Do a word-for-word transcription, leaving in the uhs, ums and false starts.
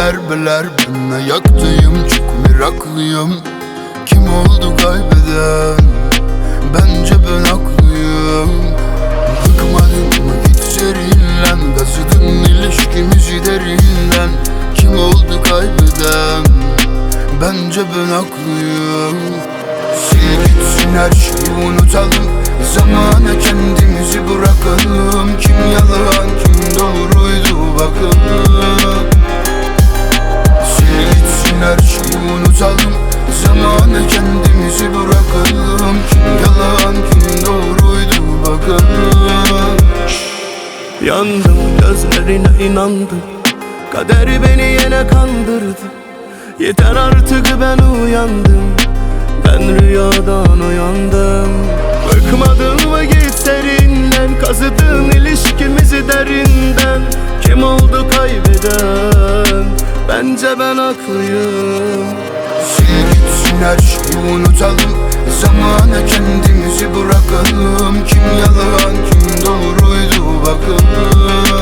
darbeler bana yaktıyım, çok meraklıyım. Kim oldu kaybeden? Bence ben haklıyım. Bıkmadın mı hiç serinden? Gazladın ilişkimizi derinden. Kim oldu kaybeden? Bence ben haklıyım. Sil gitsin her şeyi unutalım, zamana kendimizi bırakalım. Kim yalan kim doğruydu bakalım. Sil gitsin her şeyi unutalım, zamana kendimizi bırakalım. Kim yalan kim doğruydu bakalım. Yandım, gözlerine inandım, kader beni yine kandırdı. Yeter artık, ben uyandım, ben rüyadan uyandım. Bıkmadın mı git serinden, kazıdın ilişkimizi derinden. Kim oldu kaybeden? Bence ben haklıyım. Sil gitsin her şeyi unutalım, zamana kendimizi bırakalım. Kim yalan kim doğruydu bakalım.